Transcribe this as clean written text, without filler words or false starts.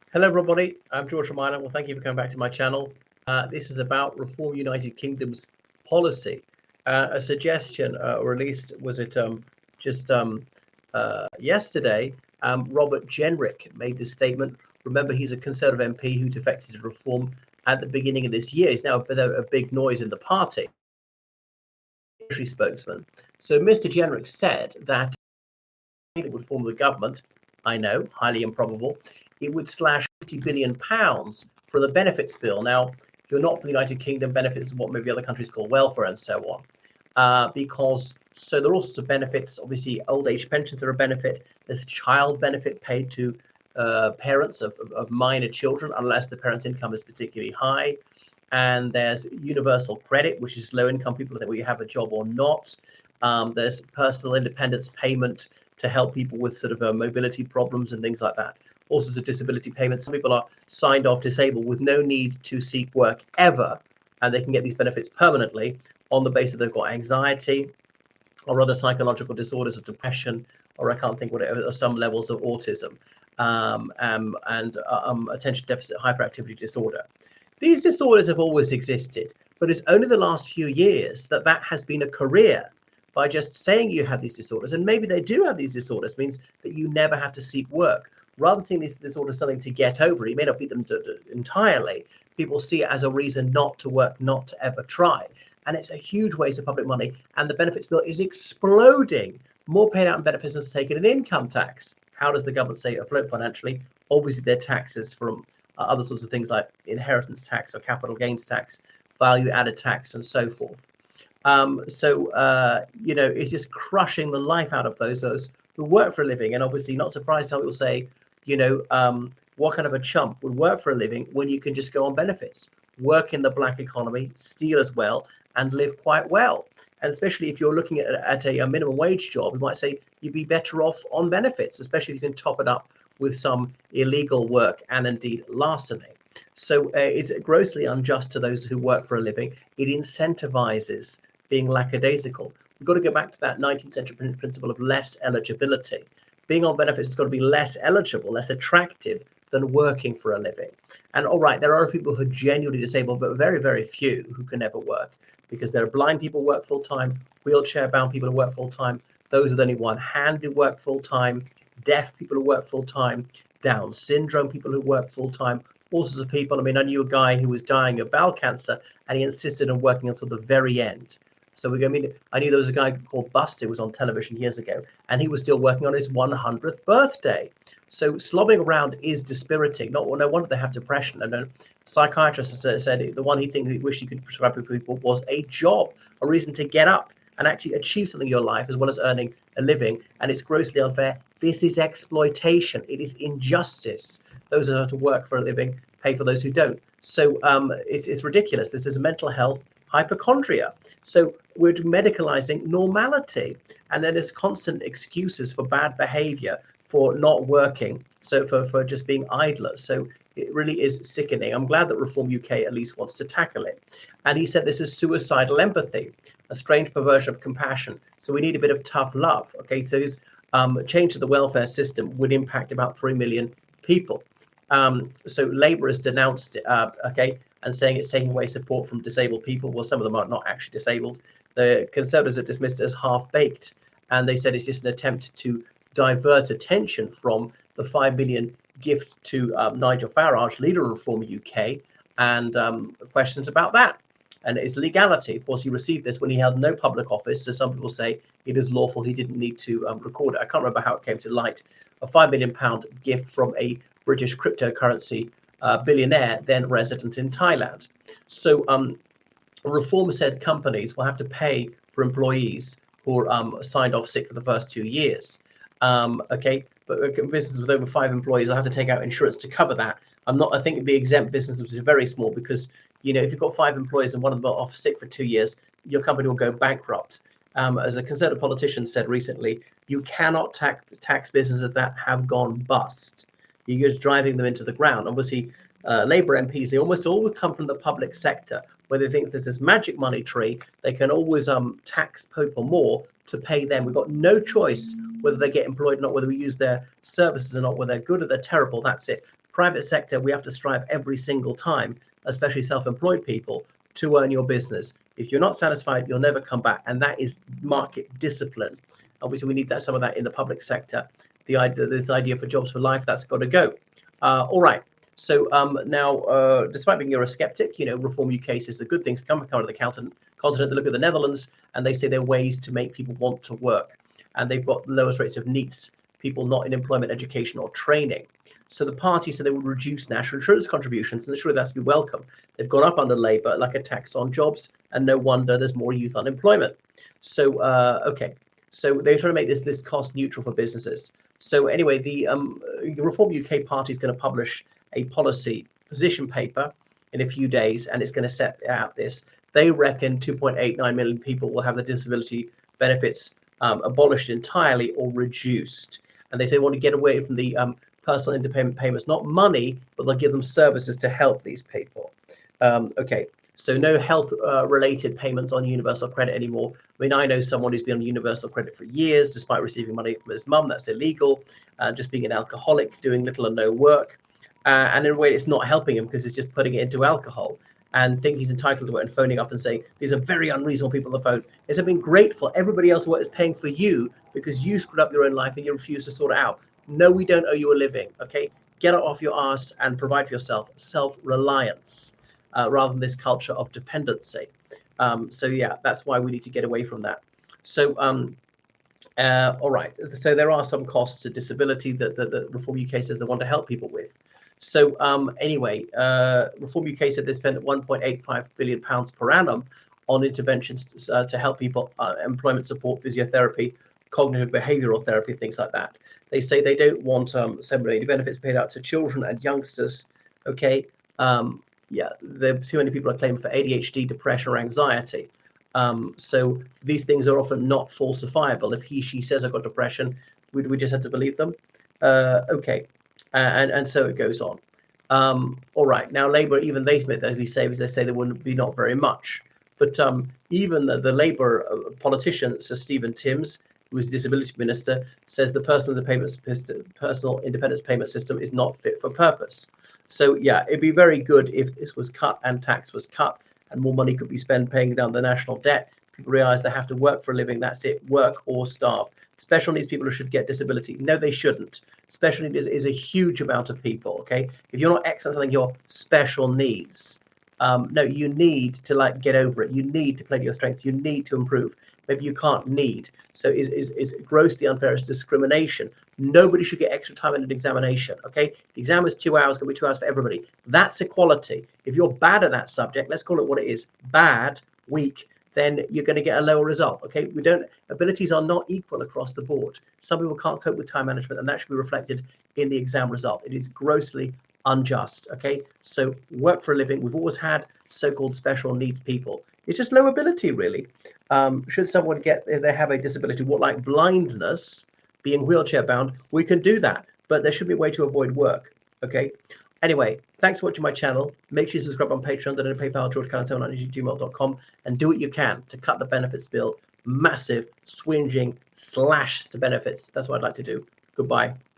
Hello, everybody. I'm George Romano. Well, thank you for coming back to my channel. This is about Reform United Kingdom's policy. A suggestion, or at least was it just yesterday, Robert Jenrick made this statement. Remember, he's a Conservative MP who defected to Reform at the beginning of this year. He's now a big noise in the party, spokesman. So Mr. Jenrick said that it would form the government. I know, highly improbable. It would slash £50 billion for the benefits bill. Now, if you're not from the United Kingdom, benefits is what maybe other countries call welfare and so on. Because so there are all sorts of benefits. Obviously, old age pensions are a benefit. There's child benefit paid to parents of minor children, unless the parent's income is particularly high. And there's universal credit, which is low income people that we have a job or not. There's personal independence payment to help people with sort of mobility problems and things like that. All sorts of disability payments. Some people are signed off disabled with no need to seek work ever, and they can get these benefits permanently on the basis they've got anxiety or other psychological disorders of depression, or I can't think what it is, some levels of autism and attention deficit hyperactivity disorder. These disorders have always existed, but it's only the last few years that has been a career. By just saying you have these disorders, and maybe they do have these disorders, means that you never have to seek work. Rather than seeing these disorders something to get over, you may not beat them entirely. People see it as a reason not to work, not to ever try. And it's a huge waste of public money. And the benefits bill is exploding. More paid out in benefits than taken in income tax. How does the government stay afloat financially? Obviously, their taxes from other sorts of things like inheritance tax or capital gains tax, value added tax, and so forth. It's just crushing the life out of those who work for a living. And obviously, not surprised, some people say, what kind of a chump would work for a living when you can just go on benefits, work in the black economy, steal as well, and live quite well. And especially if you're looking at a minimum wage job, you might say you'd be better off on benefits, especially if you can top it up with some illegal work and indeed larceny. So it's grossly unjust to those who work for a living. It incentivizes being lackadaisical. We've got to go back to that 19th century principle of less eligibility. Being on benefits has got to be less eligible, less attractive than working for a living. And all right, there are people who are genuinely disabled, but very, very few who can never work, because there are blind people who work full time, wheelchair bound people who work full time, those with only one hand who work full time, deaf people who work full time, Down syndrome people who work full time, all sorts of people. I mean, I knew a guy who was dying of bowel cancer, and he insisted on working until the very end. So I knew there was a guy called Buster who was on television years ago, and he was still working on his 100th birthday. So slobbing around is dispiriting. No wonder they have depression. And a psychiatrist said the one he wished he could prescribe to people was a job, a reason to get up and actually achieve something in your life, as well as earning a living. And it's grossly unfair. This is exploitation. It is injustice. Those who have to work for a living pay for those who don't. So it's ridiculous. This is mental health hypochondria. So we're medicalizing normality, and then there's constant excuses for bad behavior, for not working, so for just being idlers. So it really is sickening. I'm glad that Reform UK at least wants to tackle it. And he said this is suicidal empathy, a strange perversion of compassion. So we need a bit of tough love. Okay, so his change to the welfare system would impact about 3 million people. So Labour has denounced it, and saying it's taking away support from disabled people. Well, some of them are not actually disabled. The Conservatives have dismissed it as half-baked, and they said it's just an attempt to divert attention from the 5 million gift to Nigel Farage, leader of Reform UK, and questions about that and its legality. Of course, he received this when he held no public office, so some people say it is lawful. He didn't need to record it. I can't remember how it came to light. A £5 million gift from a British cryptocurrency billionaire, then resident in Thailand. So Reform said companies will have to pay for employees who are signed off sick for the first 2 years. But businesses with over 5 employees will have to take out insurance to cover that. I think it'd be exempt businesses, which is very small, because if you've got 5 employees and one of them are off sick for 2 years, your company will go bankrupt. As a Conservative politician said recently, you cannot tax businesses that have gone bust. You're just driving them into the ground. Obviously, Labour MPs, they almost always come from the public sector, where they think there's this magic money tree. They can always tax people more to pay them. We've got no choice whether they get employed or not, whether we use their services or not, whether they're good or they're terrible. That's it. Private sector, we have to strive every single time, especially self-employed people, to earn your business. If you're not satisfied, you'll never come back. And that is market discipline. Obviously, we need that, some of that in the public sector. This idea for jobs for life, that's got to go. All right. So now, despite being Eurosceptic, Reform UK says the good things come out of the continent. They look at the Netherlands and they say there are ways to make people want to work. And they've got the lowest rates of NEETs, people not in employment, education, or training. So the party said they would reduce national insurance contributions, and surely that's to be welcome. They've gone up under Labour like a tax on jobs, and no wonder there's more youth unemployment. So, okay. So they're trying to make this cost neutral for businesses. So anyway, the Reform UK party is going to publish a policy position paper in a few days, and it's going to set out this. They reckon 2.89 million people will have the disability benefits abolished entirely or reduced. And they say they want to get away from the personal independent payments, not money, but they'll give them services to help these people. Okay, so no health related payments on universal credit anymore. I mean, I know someone who's been on universal credit for years, despite receiving money from his mum. That's illegal. Just being an alcoholic, doing little or no work. And in a way, it's not helping him because it's just putting it into alcohol and think he's entitled to it and phoning up and saying, these are very unreasonable people on the phone. Instead of being grateful, everybody else is paying for you because you screwed up your own life and you refuse to sort it out. No, we don't owe you a living, okay? Get it off your ass and provide for yourself. Self-reliance rather than this culture of dependency. So yeah, that's why we need to get away from that. So, all right. So there are some costs to disability that Reform UK says they want to help people with. So anyway, Reform UK said they spent £1.85 billion per annum on interventions to help people, employment support, physiotherapy, cognitive behavioral therapy, things like that. They say they don't want similarly benefits paid out to children and youngsters. Okay, yeah, too many people are claiming for ADHD, depression, or anxiety. So these things are often not falsifiable. If she says I've got depression, we just have to believe them. Okay, and so it goes on. All right, now Labour, even they admit that we say there wouldn't be not very much. But even the Labour politician, Sir Stephen Timms, who is disability minister, says the personal independence payment system is not fit for purpose. So yeah, it'd be very good if this was cut and tax was cut and more money could be spent paying down the national debt. People realize they have to work for a living. That's it, work or starve. Special needs people who should get disability. No, they shouldn't. Special needs is a huge amount of people, okay? If you're not excellent at something, you're special needs. No, you need to get over it. You need to play to your strengths. You need to improve. Maybe you can't need. So is grossly unfair. It's discrimination. Nobody should get extra time in an examination, okay? The exam is 2 hours, going to be 2 hours for everybody. That's equality. If you're bad at that subject, let's call it what it is, bad, weak, then you're going to get a lower result, okay? Abilities are not equal across the board. Some people can't cope with time management, and that should be reflected in the exam result. It is grossly unjust, okay? So work for a living. We've always had so-called special needs people. It's just low ability, really. Should someone if they have a disability, like blindness, being wheelchair bound, we can do that, but there should be a way to avoid work, okay? Anyway, thanks for watching my channel. Make sure you subscribe on Patreon, donate PayPal, georgecullen7@gmail.com, and do what you can to cut the benefits bill. Massive, swinging slash to benefits. That's what I'd like to do. Goodbye.